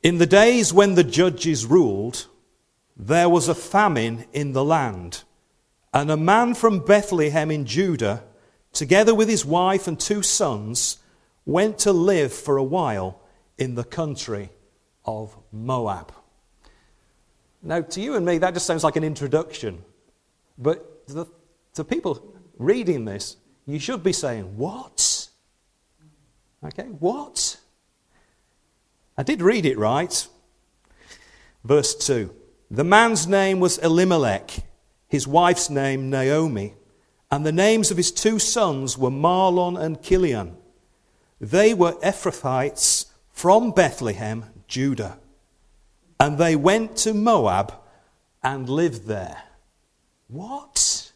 In the days when the judges ruled, there was a famine in the land, and a man from Bethlehem in Judah, together with his wife and 2 sons, went to live for a while in the country of Moab. Now, to you and me, that just sounds like an introduction. But to people reading this, you should be saying, what? Okay, what? I did read it right. Verse 2. The man's name was Elimelech, his wife's name Naomi, and the names of his 2 sons were Mahlon and Chilion. They were Ephrathites from Bethlehem, Judah. And they went to Moab and lived there. What?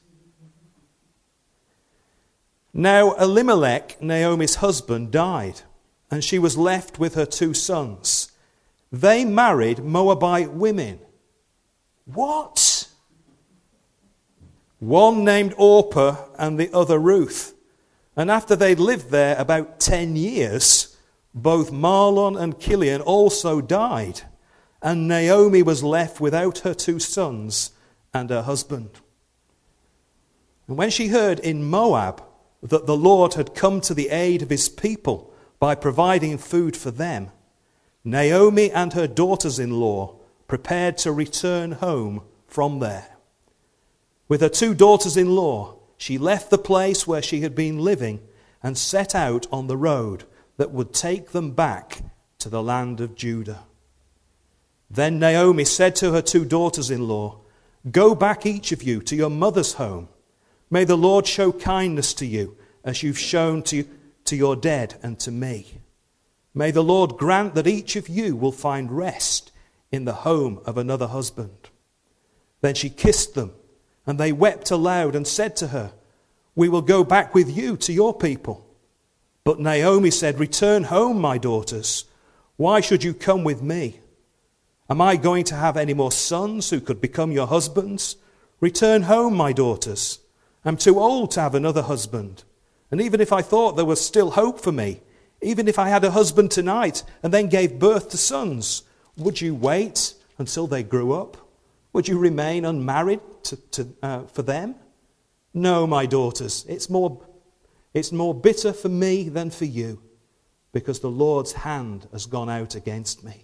Now Elimelech, Naomi's husband, died, and she was left with her 2 sons. They married Moabite women. What? One named Orpah and the other Ruth. And after they'd lived there about 10 years, both Mahlon and Chilion also died, and Naomi was left without her 2 sons and her husband. And when she heard in Moab that the Lord had come to the aid of his people by providing food for them, Naomi and her daughters-in-law prepared to return home from there. With her 2 daughters-in-law, she left the place where she had been living and set out on the road that would take them back to the land of Judah. Then Naomi said to her 2 daughters-in-law, "Go back each of you to your mother's home. May the Lord show kindness to you as you've shown to your dead and to me. May the Lord grant that each of you will find rest in the home of another husband." Then she kissed them, and they wept aloud and said to her, "We will go back with you to your people." But Naomi said, "Return home, my daughters. Why should you come with me? Am I going to have any more sons who could become your husbands? Return home, my daughters. I'm too old to have another husband. And even if I thought there was still hope for me, even if I had a husband tonight and then gave birth to sons, would you wait until they grew up? Would you remain unmarried for them? No, my daughters, it's more bitter for me than for you, because the Lord's hand has gone out against me."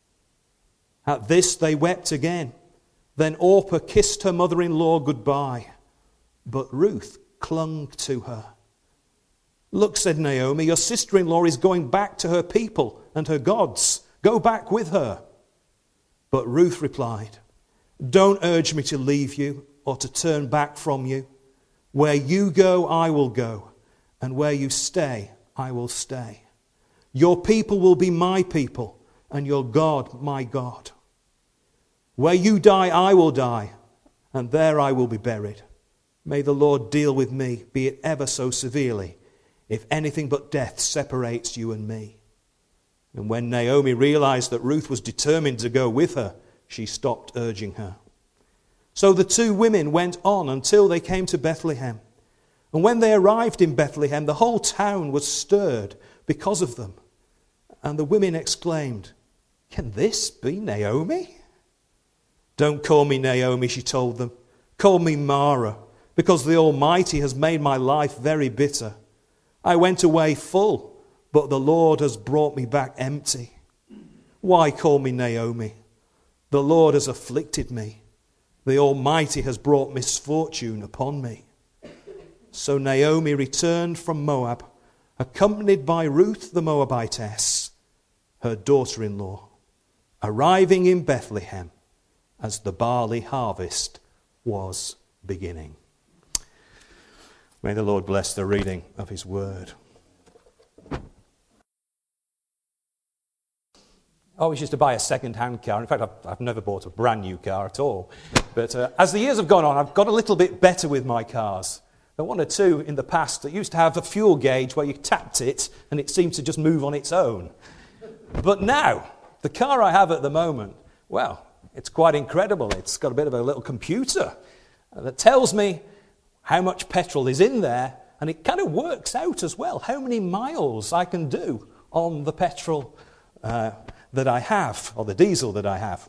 At this they wept again. Then Orpah kissed her mother-in-law goodbye, but Ruth clung to her. "Look," said Naomi, "your sister-in-law is going back to her people and her gods. Go back with her." But Ruth replied, "Don't urge me to leave you or to turn back from you. Where you go, I will go, and where you stay, I will stay. Your people will be my people, and your God my God. Where you die, I will die, and there I will be buried. May the Lord deal with me, be it ever so severely, if anything but death separates you and me." And when Naomi realized that Ruth was determined to go with her, she stopped urging her. So the 2 women went on until they came to Bethlehem. And when they arrived in Bethlehem, the whole town was stirred because of them. And the women exclaimed, "Can this be Naomi?" "Don't call me Naomi," she told them. "Call me Mara, because the Almighty has made my life very bitter. I went away full, but the Lord has brought me back empty. Why call me Naomi? The Lord has afflicted me. The Almighty has brought misfortune upon me." So Naomi returned from Moab, accompanied by Ruth the Moabitess, her daughter-in-law, arriving in Bethlehem as the barley harvest was beginning. May the Lord bless the reading of his word. I always used to buy a second-hand car. In fact, I've never bought a brand new car at all. But as the years have gone on, I've got a little bit better with my cars. There were 1 or 2 in the past that used to have a fuel gauge where you tapped it and it seemed to just move on its own. But now, the car I have at the moment, well, it's quite incredible. It's got a bit of a little computer that tells me how much petrol is in there, and it kind of works out as well how many miles I can do on the petrol that I have, or the diesel that I have.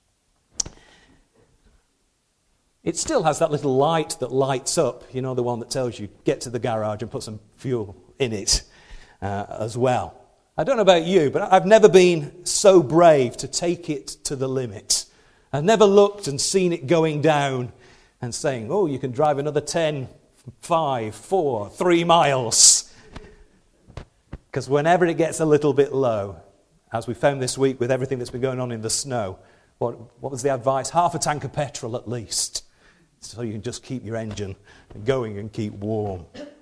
It still has that little light that lights up, you know, the one that tells you get to the garage and put some fuel in it as well. I don't know about you, but I've never been so brave to take it to the limit. I've never looked and seen it going down and saying, oh, you can drive another 10, 5, 4, 3 miles. Because whenever it gets a little bit low, as we found this week with everything that's been going on in the snow, what was the advice? Half a tank of petrol at least, so you can just keep your engine going and keep warm.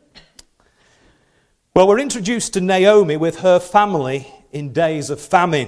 Well, we're introduced to Naomi with her family in days of famine.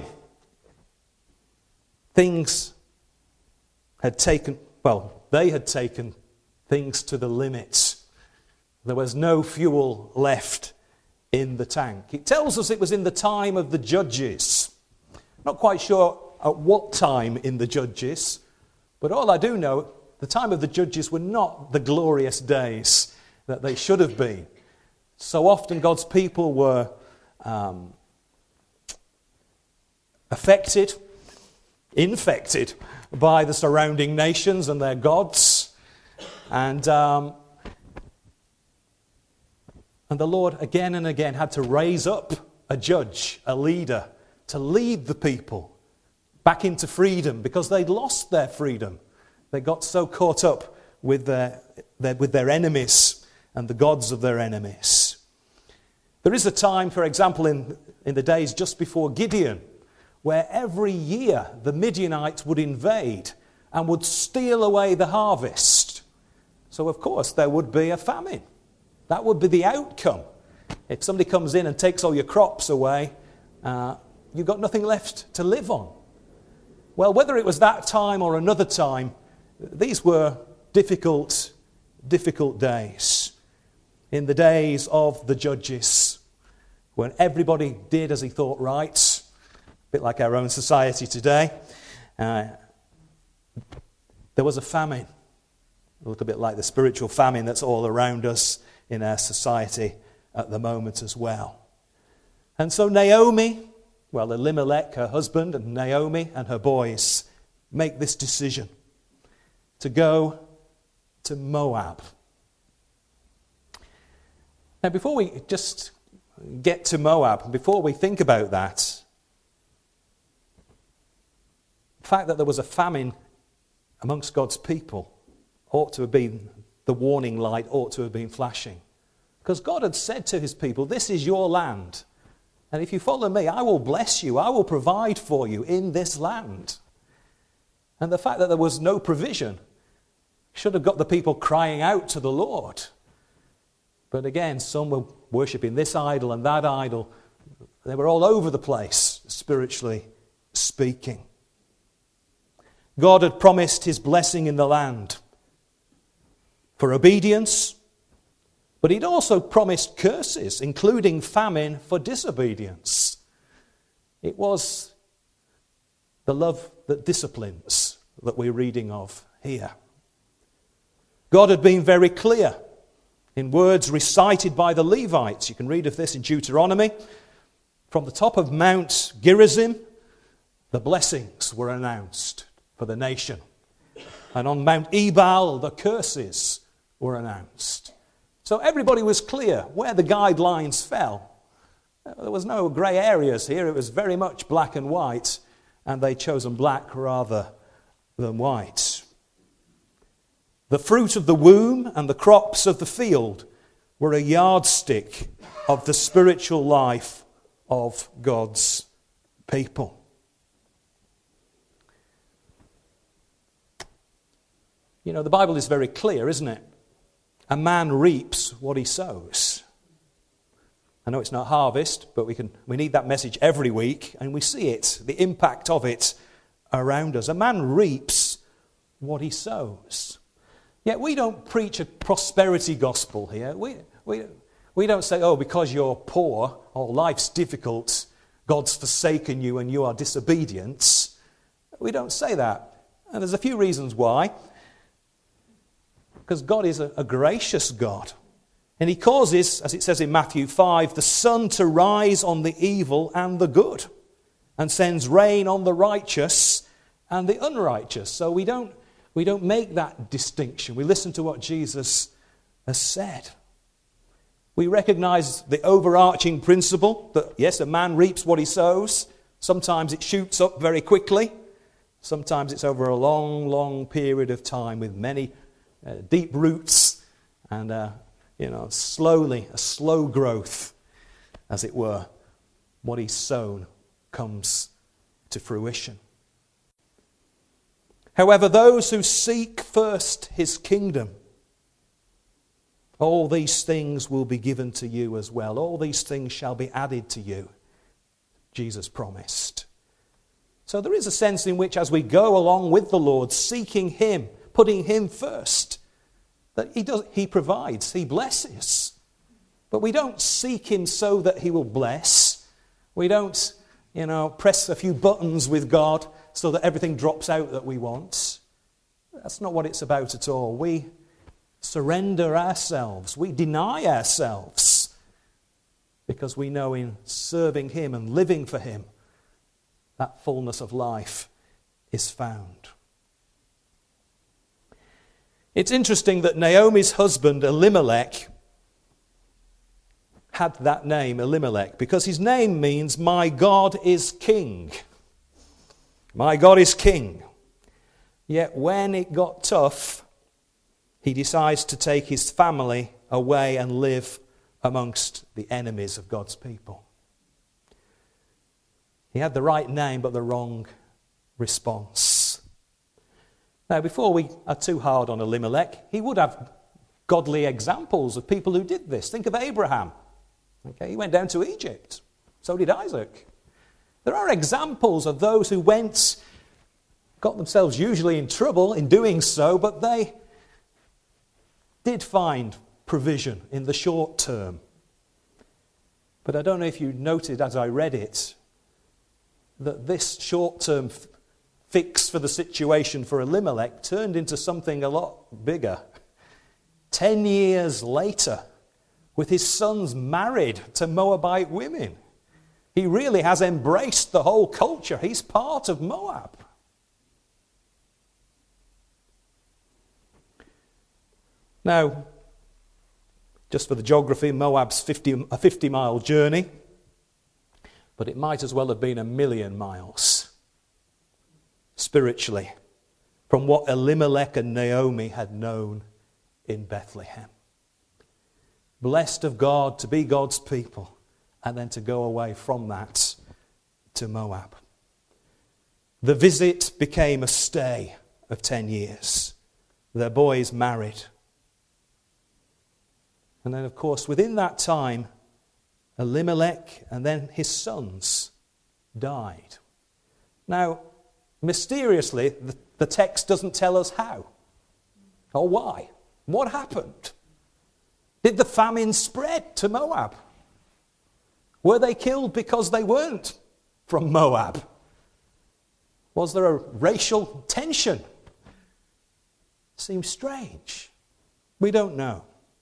Things had taken, they had taken things to the limits. There was no fuel left in the tank. It tells us it was in the time of the Judges. Not quite sure at what time in the Judges, but all I do know, the time of the Judges were not the glorious days that they should have been. So often God's people were infected by the surrounding nations and their gods. And the Lord again and again had to raise up a judge, a leader, to lead the people back into freedom because they'd lost their freedom. They got so caught up with their enemies and the gods of their enemies. There is a time, for example, in the days just before Gideon, where every year the Midianites would invade and would steal away the harvest. So, of course, there would be a famine. That would be the outcome. If somebody comes in and takes all your crops away, you've got nothing left to live on. Well, whether it was that time or another time, these were difficult days. In the days of the Judges, when everybody did as he thought right, a bit like our own society today, there was a famine, a little bit like the spiritual famine that's all around us in our society at the moment as well. And so Naomi, Elimelech, her husband, and Naomi and her boys make this decision to go to Moab. Now, before we just get to Moab, before we think about that, the fact that there was a famine amongst God's people ought to have been, the warning light ought to have been flashing. Because God had said to his people, this is your land. And if you follow me, I will bless you. I will provide for you in this land. And the fact that there was no provision should have got the people crying out to the Lord. But again, some were worshipping this idol and that idol. They were all over the place, spiritually speaking. God had promised his blessing in the land for obedience, but he'd also promised curses, including famine for disobedience. It was the love that disciplines that we're reading of here. God had been very clear in words recited by the Levites. You can read of this in Deuteronomy. From the top of Mount Gerizim, the blessings were announced for the nation. And on Mount Ebal, the curses were announced. So everybody was clear where the guidelines fell. There was no grey areas here. It was very much black and white, and they'd chosen black rather than white. The fruit of the womb and the crops of the field were a yardstick of the spiritual life of God's people. You know, the Bible is very clear, isn't it? A man reaps what he sows. I know it's not harvest, but we need that message every week, and we see it, the impact of it around us. A man reaps what he sows. Yet we don't preach a prosperity gospel here. We don't say, oh, because you're poor or life's difficult, God's forsaken you and you are disobedient. We don't say that. And there's a few reasons why. Because God is a gracious God. And he causes, as it says in Matthew 5, the sun to rise on the evil and the good. and sends rain on the righteous and the unrighteous. So we don't make that distinction. We listen to what Jesus has said. We recognize the overarching principle that, yes, a man reaps what he sows. Sometimes it shoots up very quickly. Sometimes it's over a long, long period of time with many deep roots and, slowly, a slow growth, as it were. What he's sown comes to fruition. However, those who seek first his kingdom, all these things will be given to you as well. All these things shall be added to you, Jesus promised. So there is a sense in which as we go along with the Lord, seeking him, putting him first, that he provides, he blesses. But we don't seek him so that he will bless. We don't, press a few buttons with God so that everything drops out that we want. That's not what it's about at all. We surrender ourselves. We deny ourselves because we know in serving him and living for him, that fullness of life is found. It's interesting that Naomi's husband, Elimelech, had that name, Elimelech, because his name means, my God is king. My God is king. Yet when it got tough, he decides to take his family away and live amongst the enemies of God's people. He had the right name, but the wrong response. Now, before we are too hard on Elimelech, he would have godly examples of people who did this. Think of Abraham. Okay, he went down to Egypt. So did Isaac. There are examples of those who got themselves usually in trouble in doing so, but they did find provision in the short term. But I don't know if you noted as I read it, that this short-term fix for the situation for Elimelech turned into something a lot bigger. 10 years later, with his sons married to Moabite women, he really has embraced the whole culture. He's part of Moab. Now, just for the geography, Moab's a 50-mile journey, but it might as well have been 1,000,000 miles spiritually from what Elimelech and Naomi had known in Bethlehem. Blessed of God to be God's people and then to go away from that to Moab. The visit became a stay of 10 years. Their boys married. And then, of course, within that time, Elimelech and then his sons died. Now, mysteriously, the text doesn't tell us how or why. What happened? Did the famine spread to Moab? Were they killed because they weren't from Moab? Was there a racial tension? Seems strange. We don't know.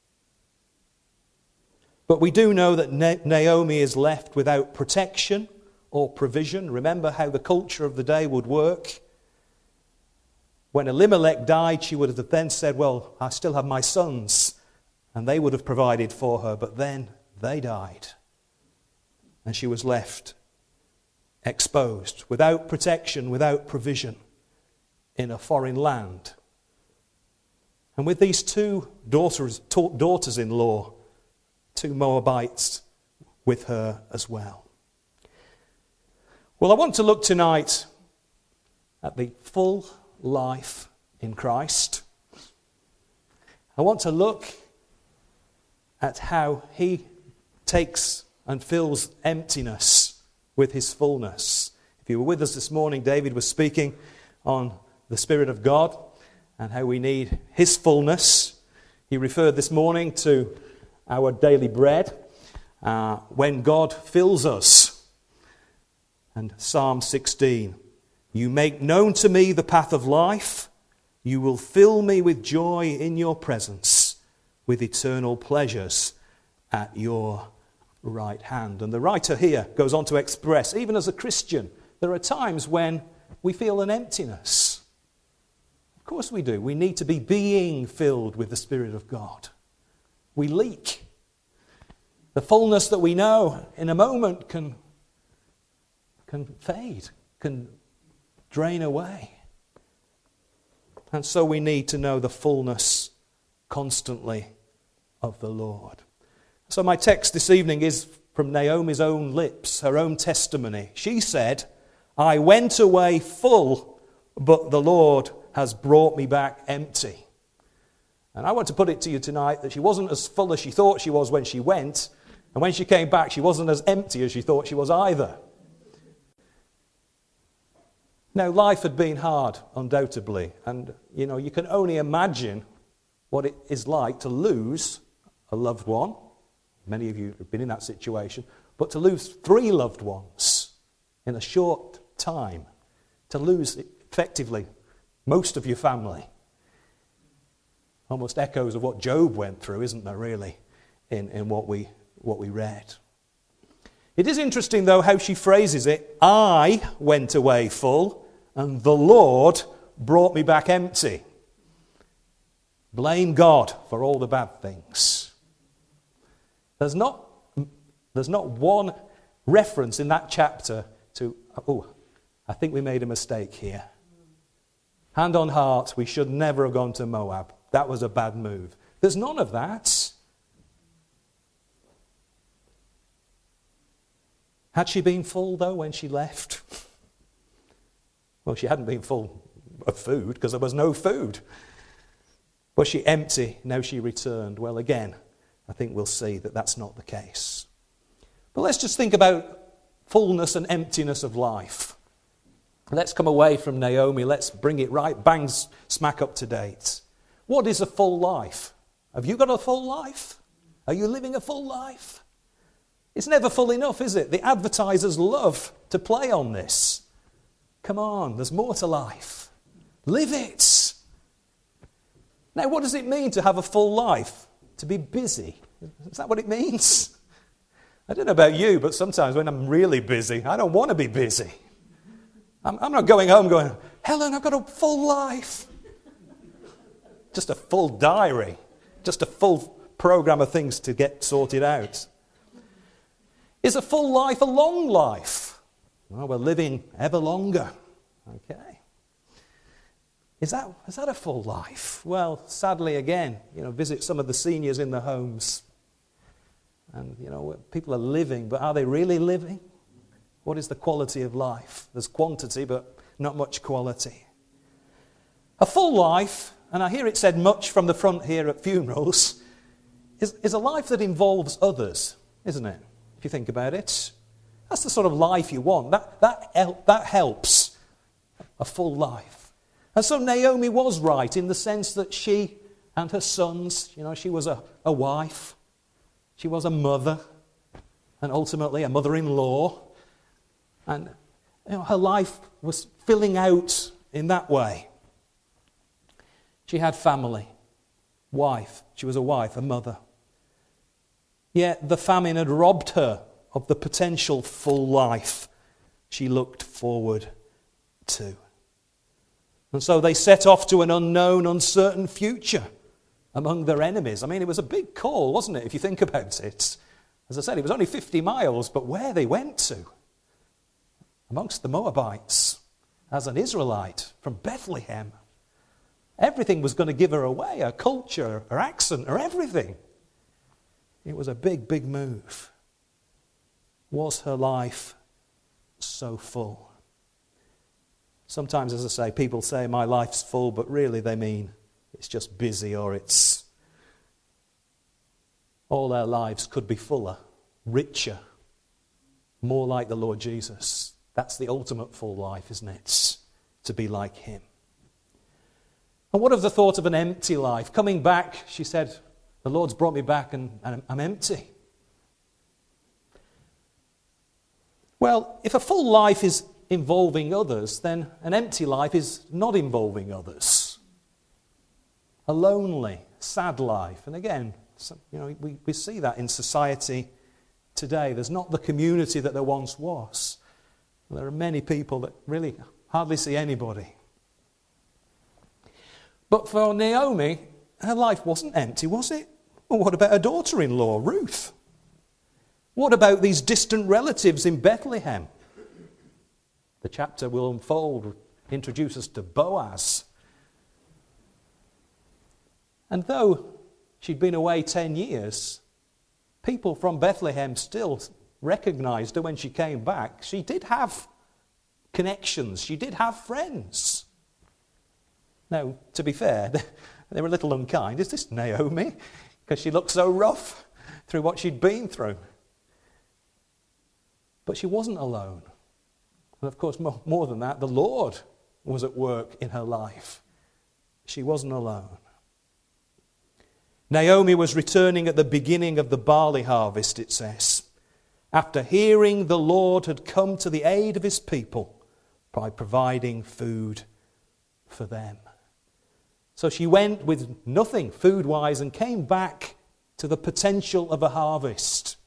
But we do know that Naomi is left without protection or provision. Remember how the culture of the day would work. When Elimelech died, she would have then said, well, I still have my sons. And they would have provided for her. But then they died. And she was left exposed, without protection, without provision, in a foreign land. And with these two daughters-in-law, 2 Moabites with her as well. Well, I want to look tonight at the full life in Christ. I want to look at how he takes and fills emptiness with his fullness. If you were with us this morning, David was speaking on the Spirit of God and how we need his fullness. He referred this morning to our daily bread, when God fills us. And Psalm 16, you make known to me the path of life. You will fill me with joy in your presence, with eternal pleasures at your right hand. And the writer here goes on to express, even as a Christian, There are times when we feel an emptiness. Of course we do. We need to be being filled with the Spirit of God. We leak. The fullness that we know in a moment can fade, can drain away. And so we need to know the fullness constantly of the Lord. So my text this evening is from Naomi's own lips, her own testimony. She said, I went away full, but the Lord has brought me back empty. And I want to put it to you tonight that she wasn't as full as she thought she was when she went, and when she came back, she wasn't as empty as she thought she was either. Now, life had been hard, undoubtedly, and you can only imagine what it is like to lose a loved one. Many of you have been in that situation, but to lose 3 loved ones in a short time, to lose effectively most of your family. Almost echoes of what Job went through, isn't there, really, in what we read. It is interesting, though, how she phrases it. I went away full, and the Lord brought me back empty. Blame God for all the bad things. There's not one reference in that chapter to, I think we made a mistake here. Hand on heart, we should never have gone to Moab. That was a bad move. There's none of that. Had she been full, though, when she left? Well, she hadn't been full of food because there was no food. Was she empty? Now she returned. Well, again, I think we'll see that that's not the case. But let's just think about fullness and emptiness of life. Let's come away from Naomi. Let's bring it right bang smack up to date. What is a full life? Have you got a full life? Are you living a full life? It's never full enough, is it? The advertisers love to play on this. Come on, there's more to life. Live it. Now, what does it mean to have a full life? To be busy? Is that what it means? I don't know about you, but sometimes when I'm really busy, I don't want to be busy. I'm not going home going, Helen, I've got a full life. Just a full diary. Just a full program of things to get sorted out. Is a full life a long life? Well, we're living ever longer. Okay. Is that a full life? Well, sadly, again, visit some of the seniors in the homes. And, people are living, but are they really living? What is the quality of life? There's quantity, but not much quality. A full life, and I hear it said much from the front here at funerals, is a life that involves others, isn't it? If you think about it. That's the sort of life you want. That helps a full life. And so Naomi was right in the sense that she and her sons, she was a wife, she was a mother, and ultimately a mother-in-law. And her life was filling out in that way. She had family, wife. She was a wife, a mother. Yet the famine had robbed her of the potential full life she looked forward to. And so they set off to an unknown, uncertain future among their enemies. I mean, it was a big call, wasn't it, if you think about it? As I said, it was only 50 miles, but where they went to? Amongst the Moabites, as an Israelite from Bethlehem. Everything was going to give her away, her culture, her accent, her everything. It was a big, big move. Was her life so full? Sometimes, as I say, people say my life's full, but really they mean it's just busy, or it's all our lives could be fuller, richer, more like the Lord Jesus. That's the ultimate full life, isn't it? To be like him. And what of the thought of an empty life? Coming back, she said, the Lord's brought me back and I'm empty. Well, if a full life is involving others, then an empty life is not involving others. A lonely, sad life. And again, we see that in society today. There's not the community that there once was. There are many people that really hardly see anybody. But for Naomi, her life wasn't empty, was it? Well, what about her daughter-in-law, Ruth? What about these distant relatives in Bethlehem? The chapter will unfold, introduce us to Boaz. And though she'd been away 10 years, people from Bethlehem still recognized her when she came back. She did have connections. She did have friends. Now, to be fair, they were a little unkind. Is this Naomi? Because she looked so rough through what she'd been through. But she wasn't alone. And of course, more than that, the Lord was at work in her life. She wasn't alone. Naomi was returning at the beginning of the barley harvest, it says, after hearing the Lord had come to the aid of his people by providing food for them. So she went with nothing food-wise and came back to the potential of a harvest.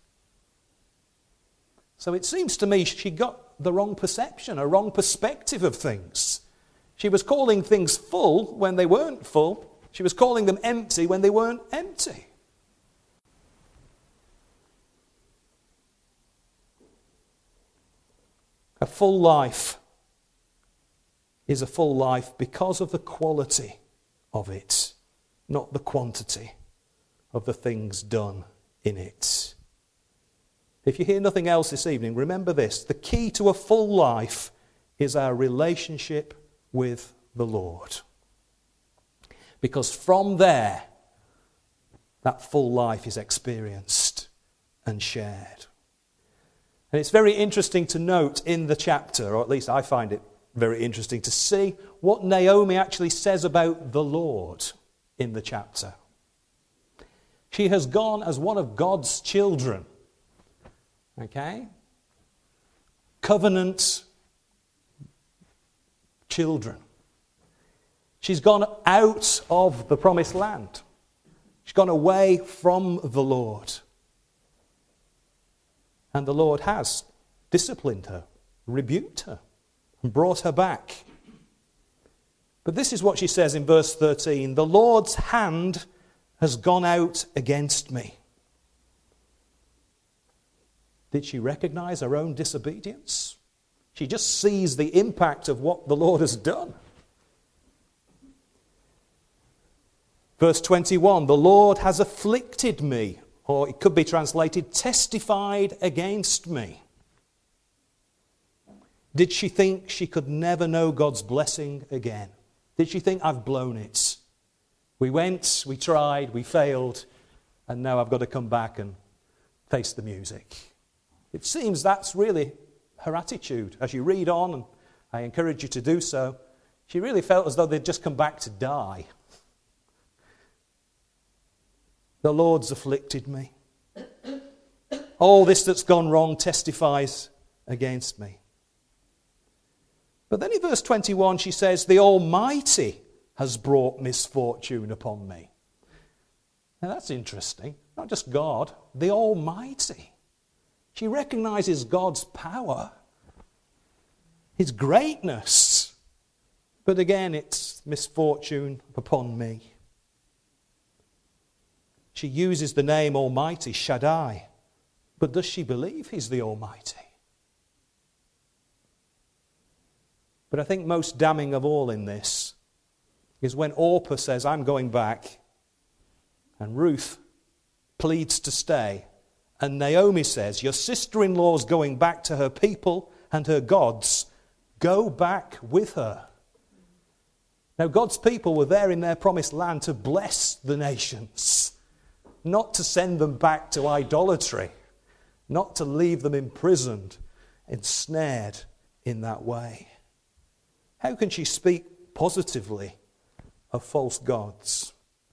So it seems to me she got the wrong perception, a wrong perspective of things. She was calling things full when they weren't full. She was calling them empty when they weren't empty. A full life is a full life because of the quality of it, not the quantity of the things done in it. If you hear nothing else this evening, remember this: the key to a full life is our relationship with the Lord. Because from there, that full life is experienced and shared. And it's very interesting to note in the chapter, or at least I find it very interesting to see what Naomi actually says about the Lord in the chapter. She has gone as one of God's children. Okay? Covenant children. She's gone out of the promised land. She's gone away from the Lord. And the Lord has disciplined her, rebuked her, and brought her back. But this is what she says in verse 13: "The Lord's hand has gone out against me." Did she recognize her own disobedience? She just sees the impact of what the Lord has done. Verse 21, "The Lord has afflicted me," or it could be translated, "testified against me." Did she think she could never know God's blessing again? Did she think, I've blown it? We went, we tried, we failed, and now I've got to come back and face the music. It seems that's really her attitude. As you read on, and I encourage you to do so, she really felt as though they'd just come back to die. The Lord's afflicted me. All this that's gone wrong testifies against me. But then in verse 21 she says, "The Almighty has brought misfortune upon me." Now that's interesting. Not just God, the Almighty. She recognizes God's power, His greatness. But again, it's misfortune upon me. She uses the name Almighty, Shaddai. But does she believe He's the Almighty? But I think most damning of all in this is when Orpah says, "I'm going back," and Ruth pleads to stay, and Naomi says, "Your sister-in-law's going back to her people and her gods. Go back with her." Now, God's people were there in their promised land to bless the nations, not to send them back to idolatry, not to leave them imprisoned, ensnared in that way. How can she speak positively of false gods?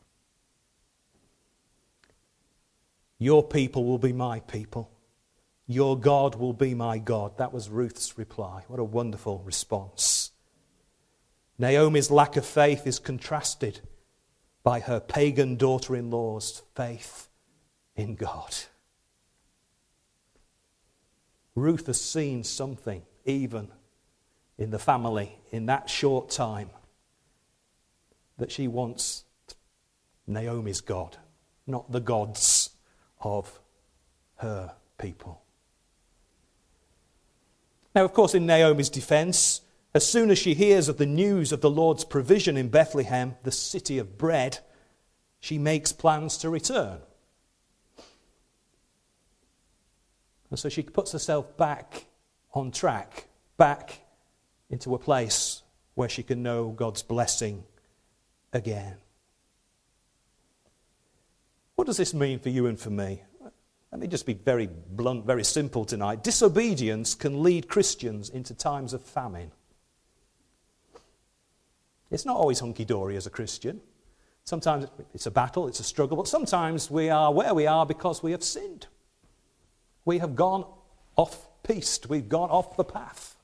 "Your people will be my people. Your God will be my God." That was Ruth's reply. What a wonderful response. Naomi's lack of faith is contrasted by her pagan daughter-in-law's faith in God. Ruth has seen something even in the family, in that short time, that she wants Naomi's God, not the gods of her people. Now, of course, in Naomi's defense, as soon as she hears of the news of the Lord's provision in Bethlehem, the city of bread, she makes plans to return. And so she puts herself back on track, back into a place where she can know God's blessing again. What does this mean for you and for me? Let me just be very blunt, very simple tonight. Disobedience can lead Christians into times of famine. It's not always hunky-dory as a Christian. Sometimes it's a battle, it's a struggle, but sometimes we are where we are because we have sinned. We have gone off-piste, we've gone off the path.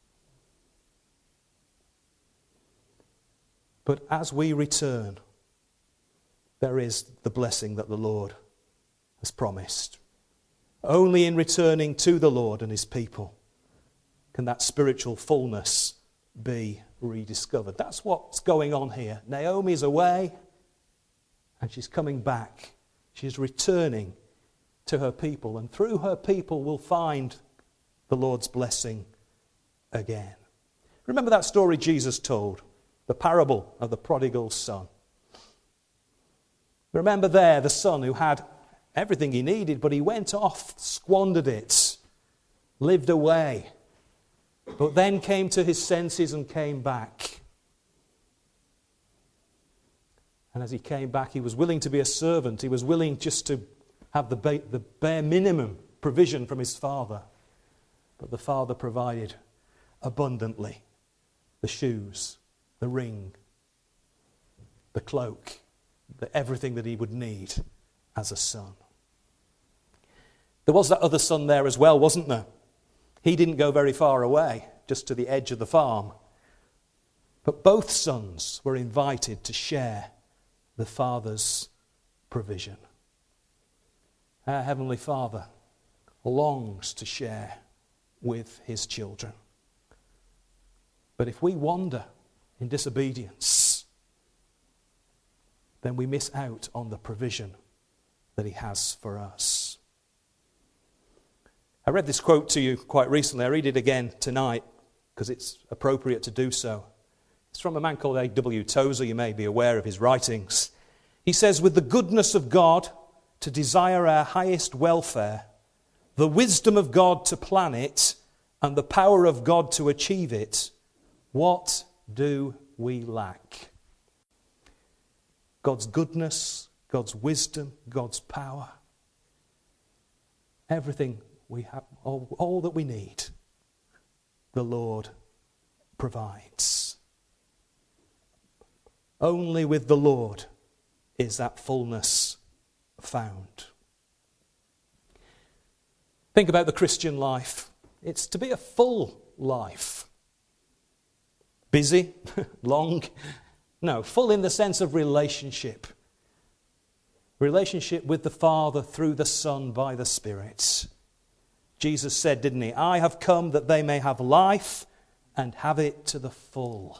But as we return, there is the blessing that the Lord has promised. Only in returning to the Lord and his people can that spiritual fullness be rediscovered. That's what's going on here. Naomi's away and she's coming back. She's returning to her people, and through her people we'll find the Lord's blessing again. Remember that story Jesus told, the parable of the prodigal son. Remember there the son who had everything he needed, but he went off, squandered it, lived away, but then came to his senses and came back. And as he came back, he was willing to be a servant. He was willing just to have the bare minimum provision from his father. But the father provided abundantly the shoes, the ring, the cloak, everything that he would need as a son. There was that other son there as well, wasn't there? He didn't go very far away, just to the edge of the farm. But both sons were invited to share the Father's provision. Our Heavenly Father longs to share with his children. But if we wander in disobedience, then we miss out on the provision that he has for us. I read this quote to you quite recently. I read it again tonight because it's appropriate to do so. It's from a man called A.W. Tozer. You may be aware of his writings. He says, "With the goodness of God to desire our highest welfare, the wisdom of God to plan it, and the power of God to achieve it, what do we lack?" God's goodness, God's wisdom, God's power. Everything we have, all that we need, the Lord provides. Only with the Lord is that fullness found. Think about the Christian life. It's to be a full life. Busy, long. No, full in the sense of relationship. Relationship with the Father through the Son by the Spirit. Jesus said, didn't he? "I have come that they may have life and have it to the full."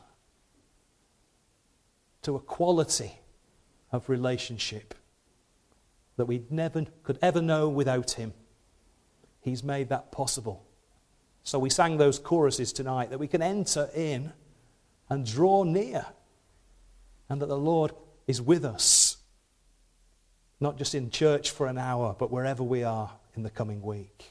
To a quality of relationship that we never could ever know without him. He's made that possible. So we sang those choruses tonight that we can enter in and draw near, and that the Lord is with us, not just in church for an hour, but wherever we are in the coming week.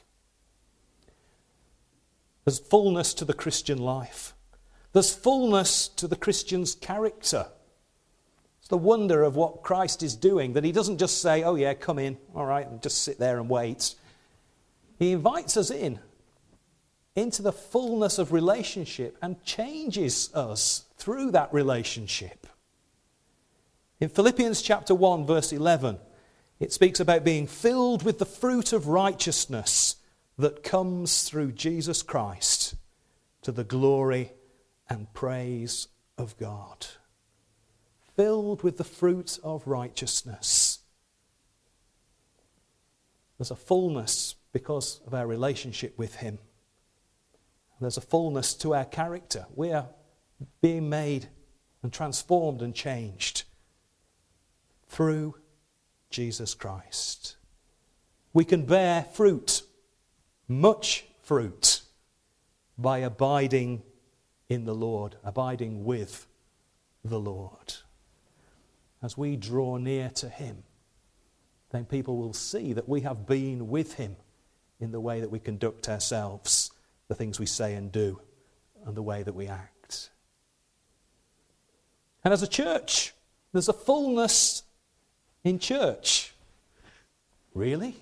There's fullness to the Christian life. There's fullness to the Christian's character. It's the wonder of what Christ is doing, that he doesn't just say, "Oh yeah, come in, all right," and just sit there and wait. He invites us into the fullness of relationship and changes us through that relationship. In Philippians chapter 1, verse 11, it speaks about being filled with the fruit of righteousness that comes through Jesus Christ to the glory and praise of God. Filled with the fruit of righteousness. There's a fullness because of our relationship with him. There's a fullness to our character. We are being made and transformed and changed through Jesus Christ. We can bear fruit, much fruit, by abiding in the Lord, abiding with the Lord. As we draw near to him, then people will see that we have been with him in the way that we conduct ourselves, the things we say and do, and the way that we act. And as a church, there's a fullness in church. Really?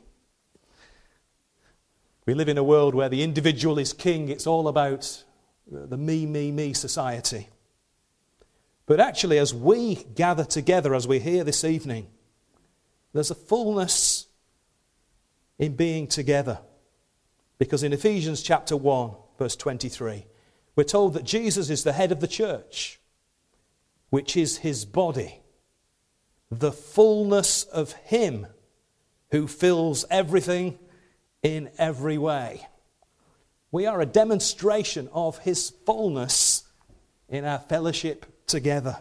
We live in a world where the individual is king. It's all about the me society. But actually, as we gather together, as we're here this evening, there's a fullness in being together. Because in Ephesians chapter 1, verse 23, we're told that Jesus is the head of the church, which is his body, the fullness of him who fills everything in every way. We are a demonstration of his fullness in our fellowship together.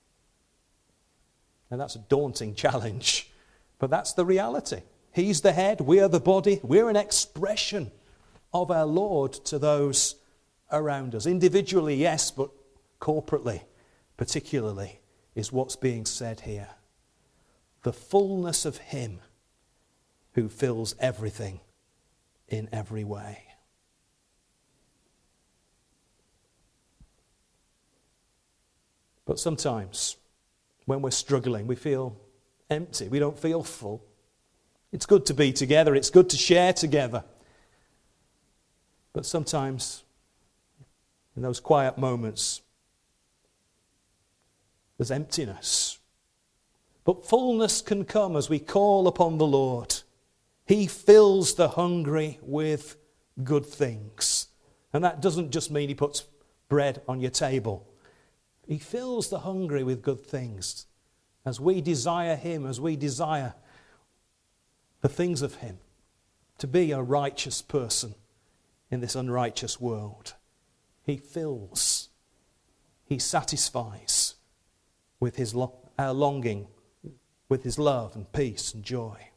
And that's a daunting challenge, but that's the reality. He's the head, we are the body, we're an expression of our Lord to those around us. Individually, yes, but corporately, particularly, is what's being said here. The fullness of him who fills everything in every way. But sometimes, when we're struggling, we feel empty. We don't feel full. It's good to be together. It's good to share together. But sometimes, in those quiet moments, there's emptiness. But fullness can come as we call upon the Lord. He fills the hungry with good things. And that doesn't just mean he puts bread on your table. He fills the hungry with good things. As we desire him, as we desire the things of him, to be a righteous person in this unrighteous world. He fills, he satisfies with our longing, with his love and peace and joy.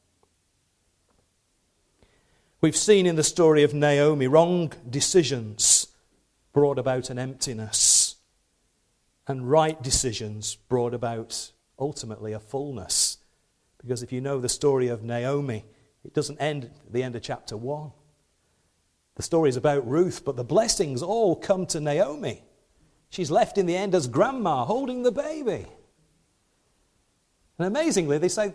We've seen in the story of Naomi, wrong decisions brought about an emptiness, and right decisions brought about ultimately a fullness. Because if you know the story of Naomi, it doesn't end at the end of chapter 1. The story is about Ruth, but the blessings all come to Naomi. She's left in the end as grandma holding the baby. And amazingly, they say,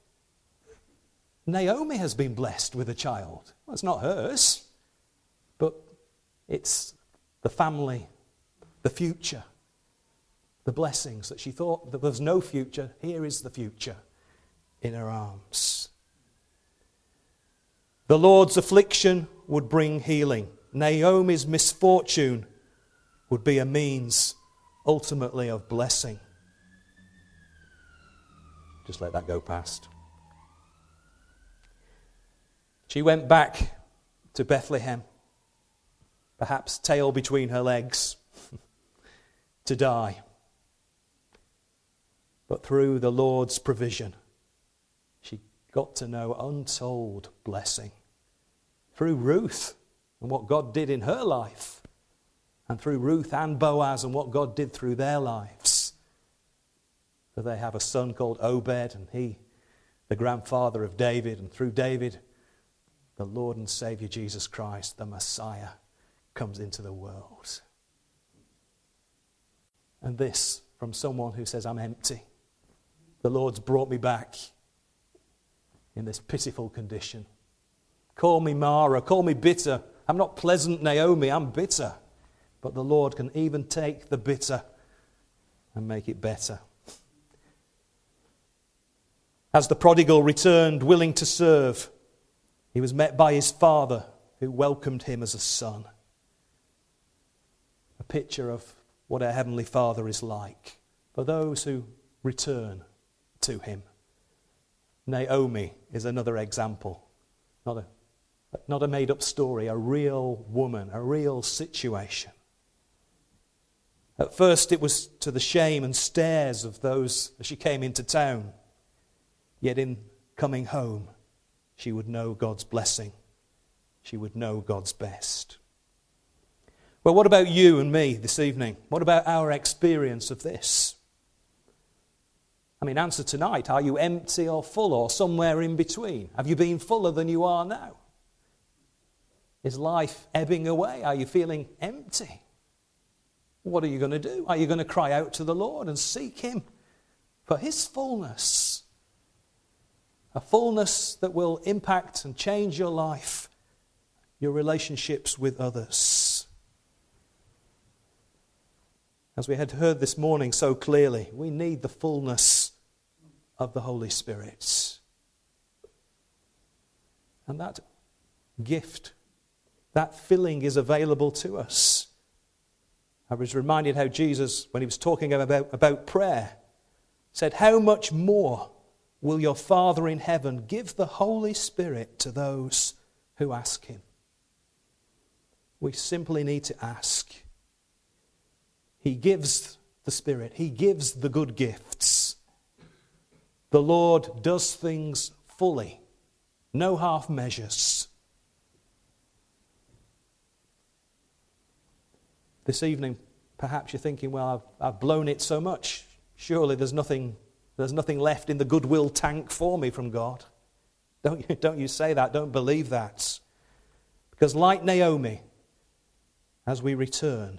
Naomi has been blessed with a child. Well, it's not hers, but it's the family, the future, the blessings that she thought that there was no future. Here is the future in her arms. The Lord's affliction would bring healing. Naomi's misfortune would be a means, ultimately, of blessing. Just let that go past. She went back to Bethlehem, perhaps tail between her legs, to die. But through the Lord's provision, she got to know untold blessing. Through Ruth and what God did in her life, and through Ruth and Boaz and what God did through their lives. For they have a son called Obed, and he, the grandfather of David, and through David, the Lord and Savior Jesus Christ, the Messiah, comes into the world. And this from someone who says, I'm empty. The Lord's brought me back in this pitiful condition. Call me Mara, call me bitter. I'm not pleasant, Naomi, I'm bitter. But the Lord can even take the bitter and make it better. As the prodigal returned willing to serve, he was met by his father who welcomed him as a son. A picture of what our Heavenly Father is like for those who return to him. Naomi is another example. Not a Not a made-up story, a real woman, a real situation. At first it was to the shame and stares of those as she came into town. Yet in coming home, she would know God's blessing. She would know God's best. Well, what about you and me this evening? What about our experience of this? I mean, answer tonight. Are you empty or full or somewhere in between? Have you been fuller than you are now? Is life ebbing away? Are you feeling empty? What are you going to do? Are you going to cry out to the Lord and seek Him for His fullness? A fullness that will impact and change your life, your relationships with others. As we had heard this morning so clearly, we need the fullness of the Holy Spirit. And that gift, that filling is available to us. I was reminded how Jesus, when he was talking about prayer, said, "How much more will your Father in heaven give the Holy Spirit to those who ask Him?" We simply need to ask. He gives the Spirit. He gives the good gifts. The Lord does things fully. No half measures. This evening, perhaps you're thinking, well, I've blown it so much. Surely there's nothing left in the goodwill tank for me from God. Don't you say that. Don't believe that. Because like Naomi, as we return,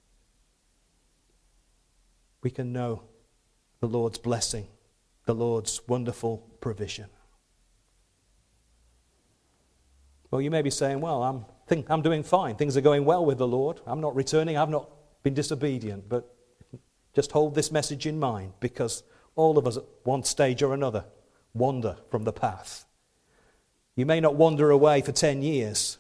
we can know the Lord's blessing, the Lord's wonderful provision. Well, you may be saying, well, I'm doing fine. Things are going well with the Lord. I'm not returning. I've not been disobedient. But just hold this message in mind, because all of us at one stage or another wander from the path. You may not wander away for 10 years,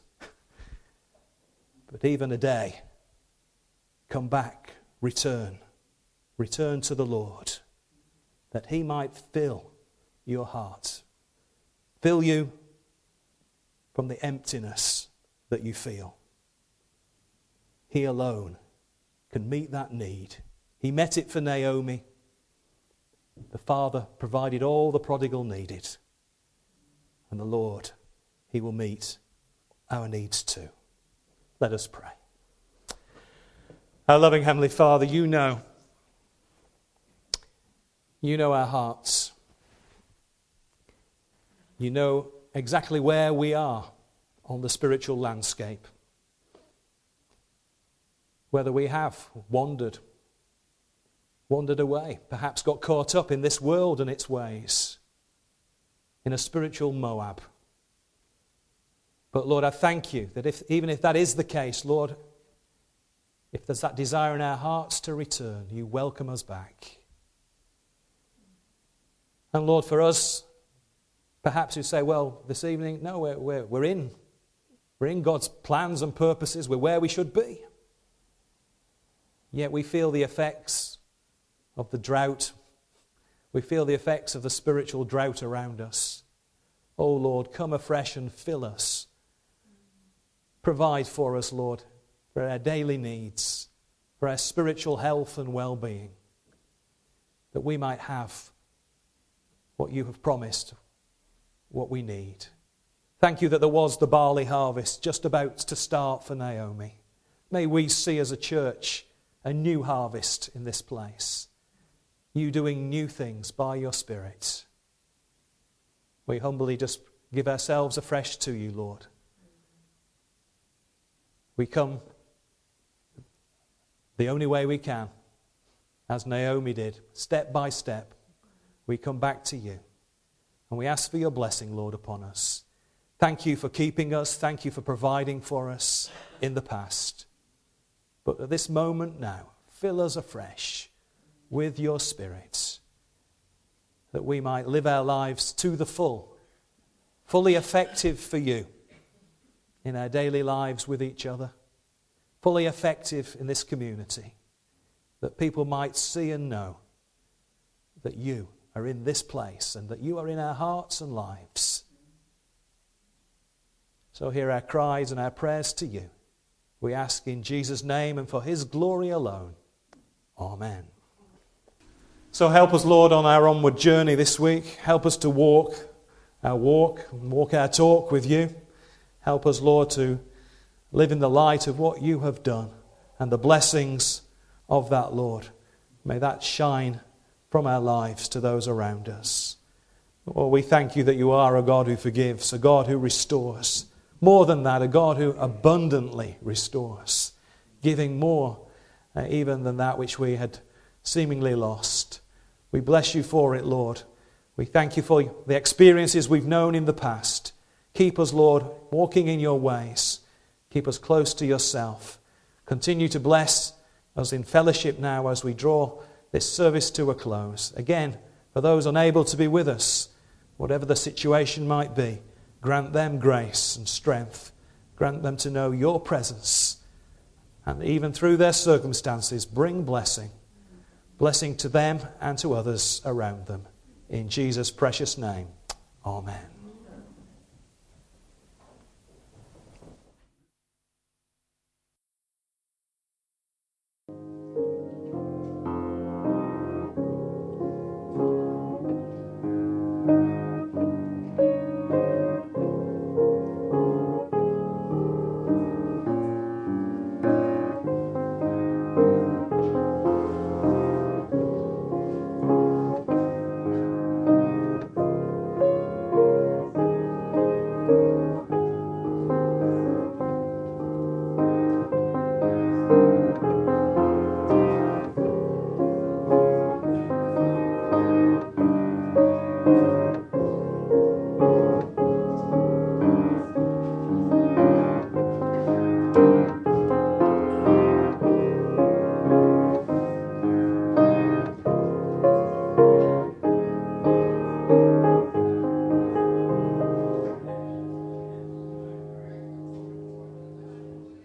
but even a day, come back, return to the Lord, that He might fill your heart, fill you from the emptiness that you feel. He alone can meet that need. He met it for Naomi. The Father provided all the prodigal needed. And the Lord, He will meet our needs too. Let us pray. Our loving Heavenly Father, You know our hearts. You know exactly where we are on the spiritual landscape. Whether we have wandered away, perhaps got caught up in this world and its ways, in a spiritual Moab. But Lord, I thank You that even if that is the case, Lord, if there's that desire in our hearts to return, You welcome us back. And Lord, for us, perhaps who say, well, this evening, no, we're in God's plans and purposes. We're where we should be. Yet we feel the effects of the drought. We feel the effects of the spiritual drought around us. Oh Lord, come afresh and fill us. Provide for us, Lord, for our daily needs, for our spiritual health and well-being, that we might have what You have promised, what we need. Thank You that there was the barley harvest just about to start for Naomi. May we see as a church a new harvest in this place. You doing new things by Your Spirit. We humbly just give ourselves afresh to You, Lord. We come the only way we can, as Naomi did, step by step. We come back to You, and we ask for Your blessing, Lord, upon us. Thank You for keeping us. Thank You for providing for us in the past. But at this moment now, fill us afresh with Your Spirit, that we might live our lives to the full, fully effective for You in our daily lives with each other, fully effective in this community, that people might see and know that You are in this place and that You are in our hearts and lives. So hear our cries and our prayers to you. We ask in Jesus' name and for his glory alone. Amen. So help us, Lord, on our onward journey this week. Help us to walk our walk and walk our talk with you. Help us, Lord, to live in the light of what you have done and the blessings of that, Lord. May that shine from our lives to those around us. Lord, we thank you that you are a God who forgives, a God who restores. More than that, a God who abundantly restores, giving more even than that which we had seemingly lost. We bless you for it, Lord. We thank you for the experiences we've known in the past. Keep us, Lord, walking in your ways. Keep us close to yourself. Continue to bless us in fellowship now as we draw this service to a close. Again, for those unable to be with us, whatever the situation might be, grant them grace and strength. Grant them to know your presence. And even through their circumstances, bring blessing. Blessing to them and to others around them. In Jesus' precious name, amen.